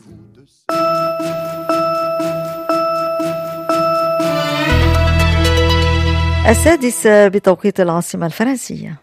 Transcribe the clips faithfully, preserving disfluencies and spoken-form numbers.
السادسة بتوقيت العاصمة الفرنسية.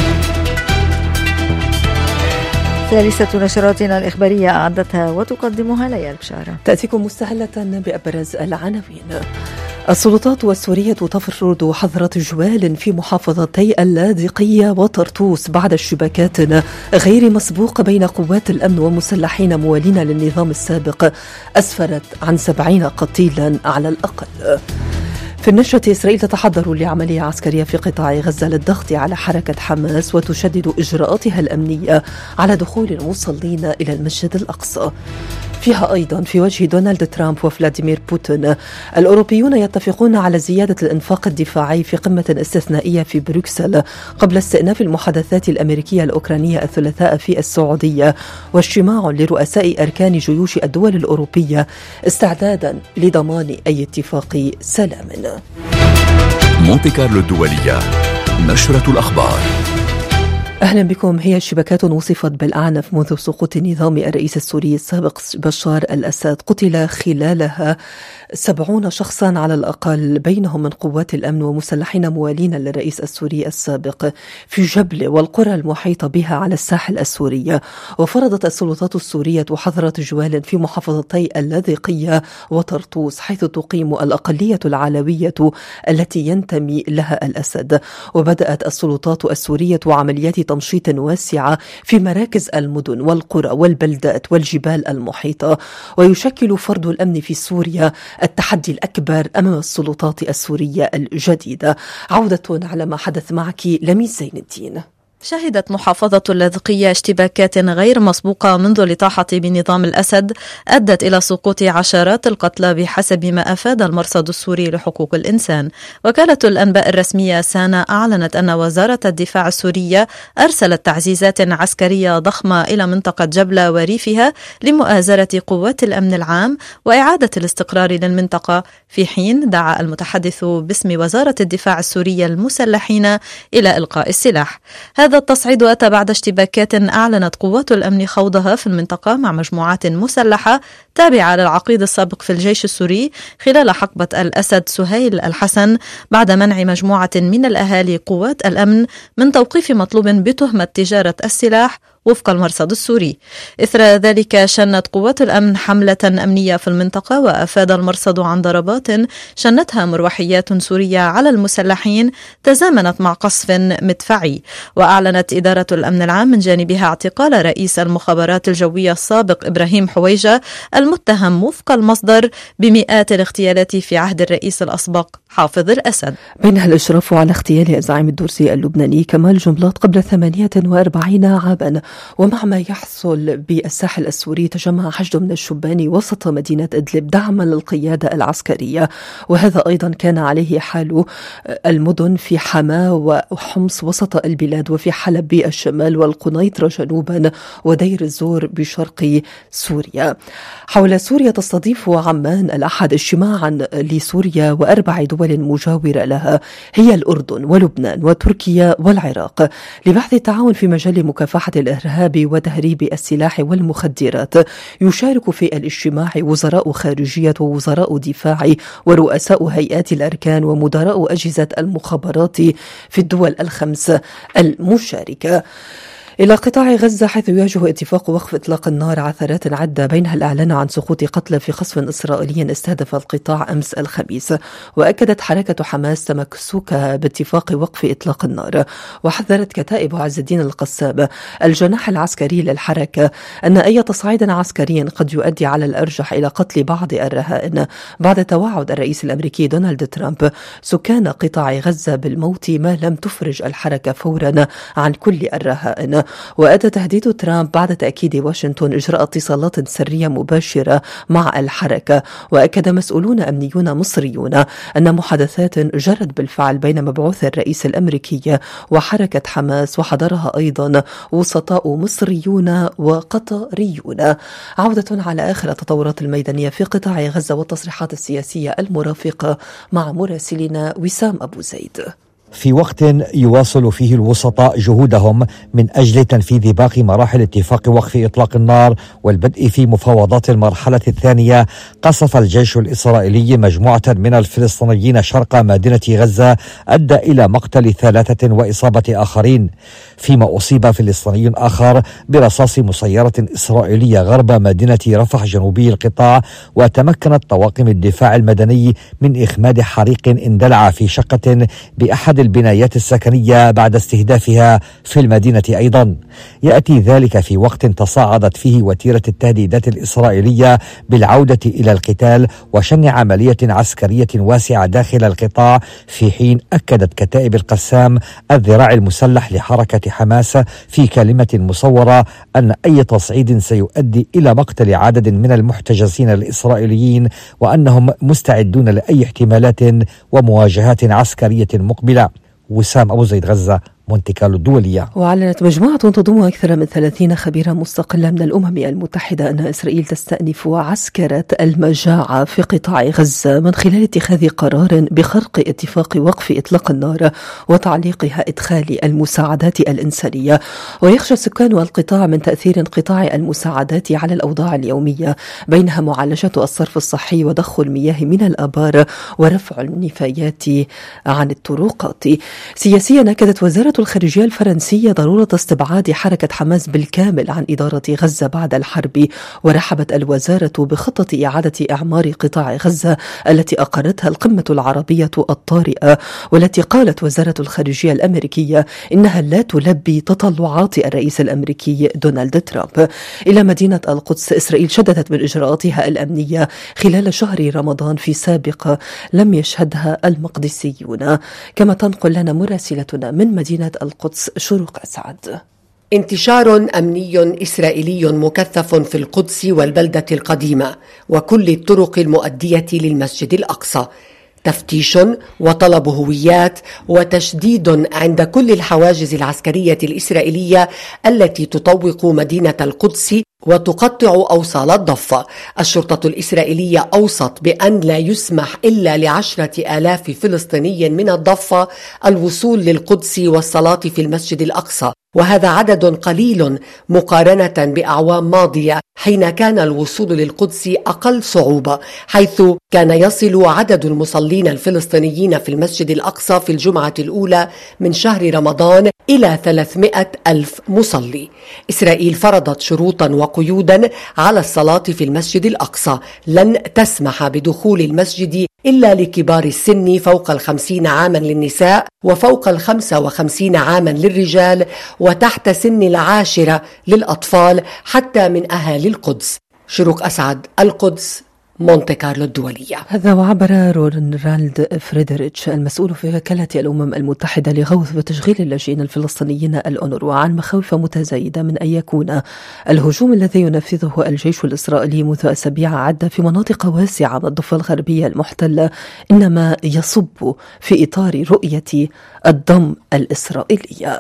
ثالثة نشراتنا الإخبارية أعدتها وتقدمها ليال بشارة. تأتيكم مستهلة بأبرز العناوين. السلطات السورية تفرض حظر جوال في محافظتي اللاذقية وطرطوس بعد اشتباكات غير مسبوقة بين قوات الأمن ومسلحين موالين للنظام السابق أسفرت عن سبعين قتيلا على الأقل. في النشرة، إسرائيل تتحضر لعملية عسكرية في قطاع غزة للضغط على حركة حماس وتشدد إجراءاتها الأمنية على دخول المصلين إلى المسجد الأقصى. فيها أيضا في وجه دونالد ترامب وفلاديمير بوتين، الأوروبيون يتفقون على زيادة الإنفاق الدفاعي في قمة استثنائية في بروكسل قبل استئناف المحادثات الأمريكية الأوكرانية الثلاثاء في السعودية، واجتماع لرؤساء أركان جيوش الدول الأوروبية استعدادا لضمان أي اتفاق سلام. مونتي كارلو الدولية، نشرة الأخبار. أهلا بكم. هي شبكات وصفت بالأعنف منذ سقوط نظام الرئيس السوري السابق بشار الأسد. قتل خلالها سبعون شخصا على الأقل، بينهم من قوات الأمن ومسلحين موالين للرئيس السوري السابق في جبل والقرى المحيطة بها على الساحل السوري. وفرضت السلطات السورية حظر جوال في محافظتي اللاذقية وطرطوس، حيث تقيم الأقلية العلوية التي ينتمي لها الأسد. وبدأت السلطات السورية عمليات تنشيط واسعة في مراكز المدن والقرى والبلدات والجبال المحيطة. ويشكل فرض الأمن في سوريا التحدي الأكبر أمام السلطات السورية الجديدة. عودة على ما حدث معك لميس زين الدين. شهدت محافظة اللاذقية اشتباكات غير مسبوقة منذ الإطاحة بنظام الأسد أدت إلى سقوط عشرات القتلى بحسب ما أفاد المرصد السوري لحقوق الإنسان. وكالة الأنباء الرسمية سانا أعلنت أن وزارة الدفاع السورية أرسلت تعزيزات عسكرية ضخمة إلى منطقة جبلة وريفها لمؤازرة قوات الأمن العام وإعادة الاستقرار للمنطقة، في حين دعا المتحدث باسم وزارة الدفاع السورية المسلحين إلى إلقاء السلاح. هذا التصعيد أتى بعد اشتباكات أعلنت قوات الأمن خوضها في المنطقة مع مجموعات مسلحة تابعة للعقيد السابق في الجيش السوري خلال حقبة الأسد سهيل الحسن، بعد منع مجموعة من الأهالي قوات الأمن من توقيف مطلوب بتهمة تجارة السلاح وفق المرصد السوري. إثر ذلك شنت قوات الأمن حملة أمنية في المنطقة، وأفاد المرصد عن ضربات شنتها مروحيات سورية على المسلحين تزامنت مع قصف مدفعي. وأعلنت إدارة الأمن العام من جانبها اعتقال رئيس المخابرات الجوية السابق إبراهيم حويجة، المتهم وفق المصدر بمئات الاغتيالات في عهد الرئيس الأسبق حافظ الأسد. بينها الإشراف على اغتيال الزعيم الدرزي اللبناني كمال جنبلاط قبل ثمانية وأربعين عاما. ومع ما يحصل بالساحل السوري، تجمع حشد من الشبان وسط مدينة إدلب دعما للقيادة العسكرية، وهذا أيضا كان عليه حال المدن في حماة وحمص وسط البلاد، وفي حلب بالشمال والقنيطرة جنوبا ودير الزور بشرق سوريا. حول سوريا، تستضيف عمان الأحد اجتماعا لسوريا وأربع دول مجاورة لها هي الأردن ولبنان وتركيا والعراق لبحث التعاون في مجال مكافحة الإرهاب وتهريب السلاح والمخدرات. يشارك في الاجتماع وزراء خارجية ووزراء دفاع ورؤساء هيئات الأركان ومدراء أجهزة المخابرات في الدول الخمس المشاركة. إلى قطاع غزة، حيث يواجه اتفاق وقف إطلاق النار عثرات عدة، بينها الإعلان عن سقوط قتلى في قصف إسرائيلي استهدف القطاع أمس الخميس. وأكدت حركة حماس تمسكها باتفاق وقف إطلاق النار. وحذرت كتائب عز الدين القسام الجناح العسكري للحركة أن أي تصعيد عسكري قد يؤدي على الأرجح إلى قتل بعض الرهائن، بعد توعد الرئيس الأمريكي دونالد ترامب سكان قطاع غزة بالموت ما لم تفرج الحركة فورا عن كل الرهائن. وأتى تهديد ترامب بعد تأكيد واشنطن إجراء اتصالات سرية مباشرة مع الحركة. وأكد مسؤولون أمنيون مصريون أن محادثات جرت بالفعل بين مبعوث الرئيس الأمريكي وحركة حماس، وحضرها أيضا وسطاء مصريون وقطريون. عودة على آخر التطورات الميدانية في قطاع غزة والتصريحات السياسية المرافقة مع مراسلنا وسام أبو زيد. في وقت يواصل فيه الوسطاء جهودهم من أجل تنفيذ باقي مراحل اتفاق وقف إطلاق النار والبدء في مفاوضات المرحلة الثانية، قصف الجيش الإسرائيلي مجموعة من الفلسطينيين شرق مدينة غزة أدى إلى مقتل ثلاثة وإصابة آخرين، فيما أصيب فلسطيني آخر برصاص مسيرة إسرائيلية غرب مدينة رفح جنوبي القطاع. وتمكنت طواقم الدفاع المدني من إخماد حريق اندلع في شقة بأحد البنايات السكنية بعد استهدافها في المدينة أيضا. يأتي ذلك في وقت تصاعدت فيه وتيرة التهديدات الإسرائيلية بالعودة إلى القتال وشن عملية عسكرية واسعة داخل القطاع، في حين أكدت كتائب القسام الذراع المسلح لحركة حماس في كلمة مصورة أن أي تصعيد سيؤدي إلى مقتل عدد من المحتجزين الإسرائيليين، وأنهم مستعدون لأي احتمالات ومواجهات عسكرية مقبلة. وسام أبو زيد، غزة، مونتي كارلو الدولية. وأعلنت مجموعة تضم أكثر من ثلاثين خبيرا مستقلة من الأمم المتحدة أن إسرائيل تستأنف عسكرة المجاعة في قطاع غزة من خلال اتخاذ قرار بخرق اتفاق وقف إطلاق النار وتعليقها إدخال المساعدات الإنسانية. ويخشى سكان القطاع من تأثير انقطاع المساعدات على الأوضاع اليومية، بينها معالجة الصرف الصحي وضخ المياه من الآبار ورفع النفايات عن الطرقات. سياسيا أكدت وزارة الخارجية الفرنسية ضرورة استبعاد حركة حماس بالكامل عن إدارة غزة بعد الحرب. ورحبت الوزارة بخطة إعادة إعمار قطاع غزة التي أقرتها القمة العربية الطارئة، والتي قالت وزارة الخارجية الأمريكية إنها لا تلبي تطلعات الرئيس الأمريكي دونالد ترامب. إلى مدينة القدس، إسرائيل شددت من إجراءاتها الأمنية خلال شهر رمضان في سابقة لم يشهدها المقدسيون. كما تنقل لنا مراسلتنا من مدينة القدس شروق أسعد. انتشار أمني إسرائيلي مكثف في القدس والبلدة القديمة وكل الطرق المؤدية للمسجد الأقصى، تفتيش وطلب هويات وتشديد عند كل الحواجز العسكرية الإسرائيلية التي تطوق مدينة القدس وتقطع أوصال الضفة. الشرطة الإسرائيلية أوصت بأن لا يسمح إلا لعشرة آلاف فلسطيني من الضفة الوصول للقدس والصلاة في المسجد الأقصى، وهذا عدد قليل مقارنة بأعوام ماضية حين كان الوصول للقدس أقل صعوبة، حيث كان يصل عدد المصلين الفلسطينيين في المسجد الأقصى في الجمعة الأولى من شهر رمضان إلى ثلاثمائة ألف مصلي. إسرائيل فرضت شروطا وقيودا على الصلاة في المسجد الأقصى، لن تسمح بدخول المسجد إلا لكبار السن فوق الخمسين عاما للنساء وفوق الخمسة وخمسين عاما للرجال، وتحت سن العاشرة للأطفال حتى من أهالي القدس. شروق أسعد، القدس، مونتي كارلو الدولية. هذا وعبر رونالد فريدريتش المسؤول في وكالة الأمم المتحدة لغوث وتشغيل اللاجئين الفلسطينيين الأونروا عن مخاوف متزايدة من أن يكون الهجوم الذي ينفذه الجيش الإسرائيلي منذ أسابيع عدة في مناطق واسعة من الضفة الغربية المحتلة إنما يصب في إطار رؤية الضم الإسرائيلية.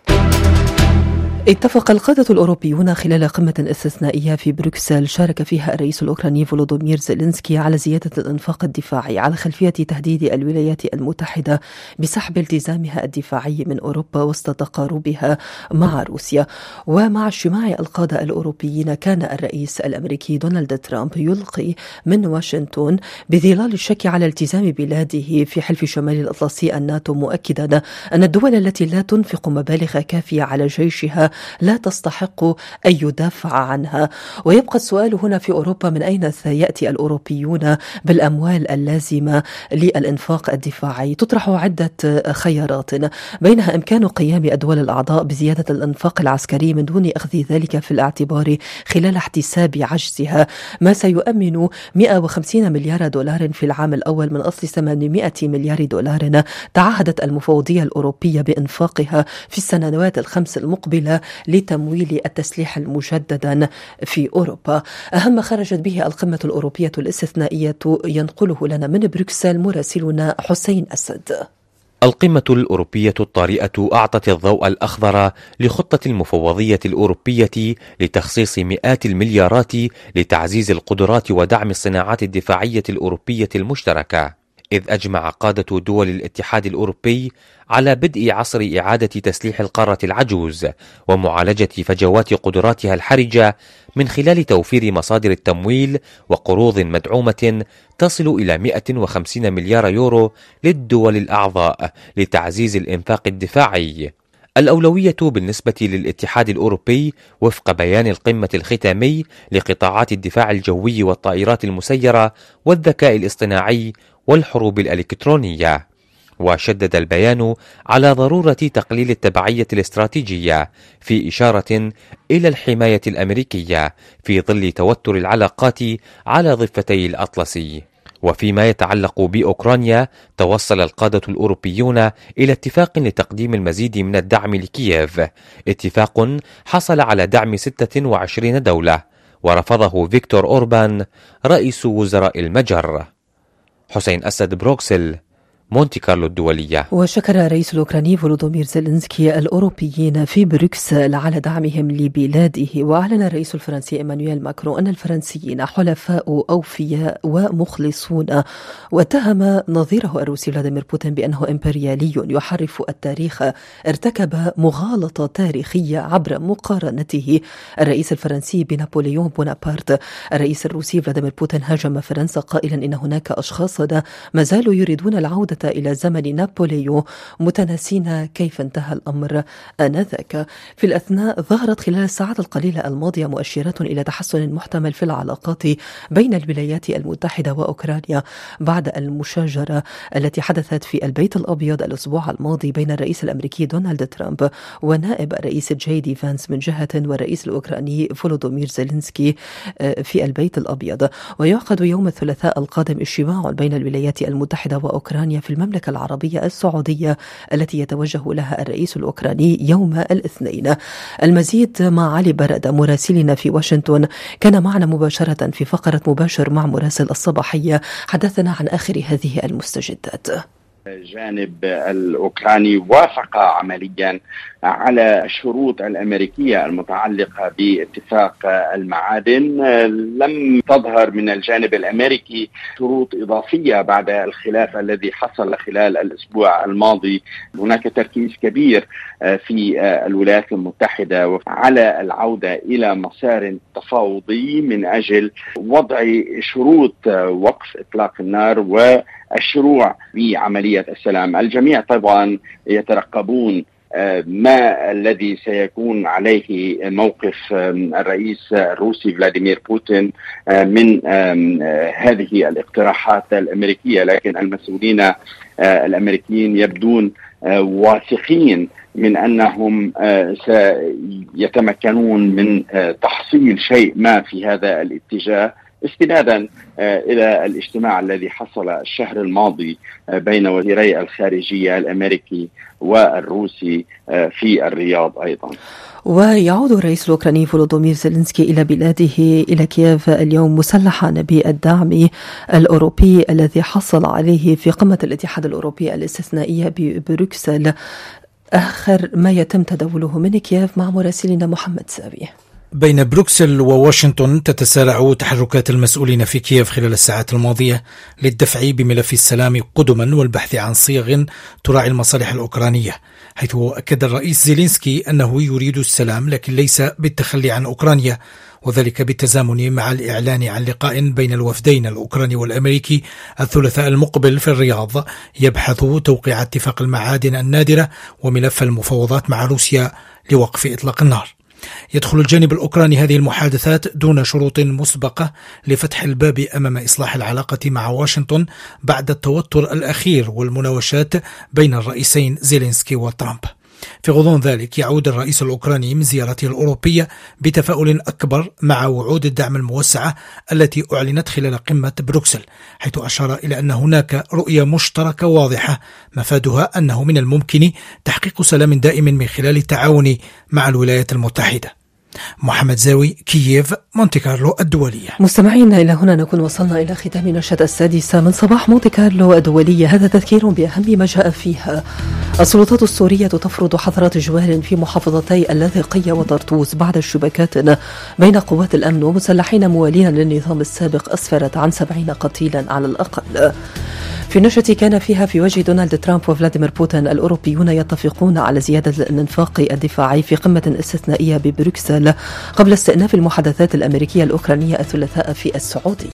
اتفق القادة الأوروبيون خلال قمة استثنائية في بروكسل شارك فيها الرئيس الأوكراني فولودومير زيلينسكي على زيادة الإنفاق الدفاعي على خلفية تهديد الولايات المتحدة بسحب التزامها الدفاعي من أوروبا وسط تقاربها مع روسيا. ومع اجتماع القادة الأوروبيين كان الرئيس الأمريكي دونالد ترامب يلقي من واشنطن بظلال الشك على التزام بلاده في حلف شمال الأطلسي الناتو، مؤكدا أن الدول التي لا تنفق مبالغ كافية على جيشها لا تستحق أن يدافع عنها. ويبقى السؤال هنا في أوروبا: من أين سيأتي الأوروبيون بالأموال اللازمة للإنفاق الدفاعي؟ تطرح عدة خيارات، بينها إمكان قيام الدول الأعضاء بزيادة الإنفاق العسكري من دون أخذ ذلك في الاعتبار خلال احتساب عجزها، ما سيؤمن مئة وخمسين مليار دولار في العام الأول من أصل ثمانمائة مليار دولار تعهدت المفوضية الأوروبية بإنفاقها في السنوات الخمس المقبلة لتمويل التسليح المجددا في أوروبا. أهم ما خرجت به القمة الأوروبية الاستثنائية ينقله لنا من بروكسل مراسلنا حسين أسد. القمة الأوروبية الطارئة أعطت الضوء الأخضر لخطة المفوضية الأوروبية لتخصيص مئات المليارات لتعزيز القدرات ودعم الصناعات الدفاعية الأوروبية المشتركة. إذ أجمع قادة دول الاتحاد الأوروبي على بدء عصر إعادة تسليح القارة العجوز ومعالجة فجوات قدراتها الحرجة من خلال توفير مصادر التمويل وقروض مدعومة تصل إلى مئة وخمسين مليار يورو للدول الأعضاء لتعزيز الإنفاق الدفاعي. الأولوية بالنسبة للاتحاد الأوروبي وفق بيان القمة الختامي لقطاعات الدفاع الجوي والطائرات المسيرة والذكاء الاصطناعي والحروب الإلكترونية. وشدد البيان على ضرورة تقليل التبعية الاستراتيجية في إشارة إلى الحماية الأمريكية في ظل توتر العلاقات على ضفتي الأطلسي. وفيما يتعلق بأوكرانيا، توصل القادة الأوروبيون إلى اتفاق لتقديم المزيد من الدعم لكييف، اتفاق حصل على دعم ستة وعشرين دولة ورفضه فيكتور أوربان رئيس وزراء المجر. حسين أسد، بروكسل، مونتي كارلو الدولية. وشكر الرئيس الأوكراني فولودومير زيلينسكي الأوروبيين في بروكسل على دعمهم لبلاده. وأعلن الرئيس الفرنسي إيمانويل ماكرون أن الفرنسيين حلفاء أوفياء ومخلصون، واتهم نظيره الروسي فلاديمير بوتين بأنه إمبريالي يحرف التاريخ ارتكب مغالطة تاريخية عبر مقارنته الرئيس الفرنسي بنابليون بونابرت. الرئيس الروسي فلاديمير بوتين هاجم فرنسا قائلا إن هناك أشخاص ما زالوا يريدون العودة إلى زمن نابليون، متناسين كيف انتهى الأمر آنذاك. في الأثناء ظهرت خلال الساعات القليلة الماضية مؤشرات إلى تحسن محتمل في العلاقات بين الولايات المتحدة وأوكرانيا بعد المشاجرة التي حدثت في البيت الأبيض الأسبوع الماضي بين الرئيس الأمريكي دونالد ترامب ونائب الرئيس جي دي فانس من جهة والرئيس الأوكراني فولودومير زيلينسكي في البيت الأبيض. ويعقد يوم الثلاثاء القادم اجتماع بين الولايات المتحدة وأوكرانيا في المملكة العربية السعودية التي يتوجه لها الرئيس الأوكراني يوم الاثنين. المزيد مع علي برادة مراسلنا في واشنطن، كان معنا مباشرة في فقرة مباشر مع مراسل الصباحية، حدثنا عن آخر هذه المستجدات. الجانب الأوكراني وافق عمليا على الشروط الأمريكية المتعلقة باتفاق المعادن. لم تظهر من الجانب الأمريكي شروط إضافية بعد الخلاف الذي حصل خلال الأسبوع الماضي. هناك تركيز كبير في الولايات المتحدة على العودة إلى مسار تفاوضي من أجل وضع شروط وقف إطلاق النار والشروع بعملية السلام. الجميع طبعا يترقبون ما الذي سيكون عليه موقف الرئيس الروسي فلاديمير بوتين من هذه الاقتراحات الأمريكية، لكن المسؤولين الأمريكيين يبدون واثقين من أنهم سيتمكنون من تحصيل شيء ما في هذا الاتجاه، استنادا إلى الاجتماع الذي حصل الشهر الماضي بين وزيري الخارجية الأمريكي والروسي في الرياض أيضا. ويعود الرئيس الأوكراني فولودومير زيلينسكي إلى بلاده إلى كييف اليوم مسلحا بالدعم الأوروبي الذي حصل عليه في قمة الاتحاد الأوروبي الاستثنائية ببروكسل. آخر ما يتم تداوله من كييف مع مراسلنا محمد سابي. بين بروكسل وواشنطن تتسارع تحركات المسؤولين في كييف خلال الساعات الماضية للدفع بملف السلام قدما والبحث عن صيغ تراعي المصالح الأوكرانية، حيث أكد الرئيس زيلينسكي أنه يريد السلام لكن ليس بالتخلي عن أوكرانيا، وذلك بالتزامن مع الإعلان عن لقاء بين الوفدين الأوكراني والأمريكي الثلاثاء المقبل في الرياض يبحث توقيع اتفاق المعادن النادرة وملف المفاوضات مع روسيا لوقف إطلاق النار. يدخل الجانب الأوكراني هذه المحادثات دون شروط مسبقة لفتح الباب أمام إصلاح العلاقة مع واشنطن بعد التوتر الأخير والمناوشات بين الرئيسين زيلينسكي وترامب. في غضون ذلك يعود الرئيس الأوكراني من زيارته الأوروبية بتفاؤل أكبر مع وعود الدعم الموسعة التي أعلنت خلال قمة بروكسل، حيث أشار إلى أن هناك رؤية مشتركة واضحة مفادها أنه من الممكن تحقيق سلام دائم من خلال التعاون مع الولايات المتحدة. محمد زاوي، كييف، مونتي كارلو الدولية. مستمعينا، إلى هنا نكون وصلنا إلى ختام نشرة السادسة من صباح مونتي كارلو الدولية. هذا تذكير بأهم ما جاء فيها. السلطات السورية تفرض حظر إجوال في محافظتي اللاذقية وطرطوس بعد الشبكات بين قوات الأمن ومسلحين موالين للنظام السابق أسفرت عن سبعين قتيلا على الأقل. في نشرة كان فيها في وجه دونالد ترامب وفلاديمير بوتين الأوروبيون يتفقون على زيادة الانفاق الدفاعي في قمة استثنائية ببروكسل قبل استئناف المحادثات الأمريكية الأوكرانية الثلاثاء في السعودية.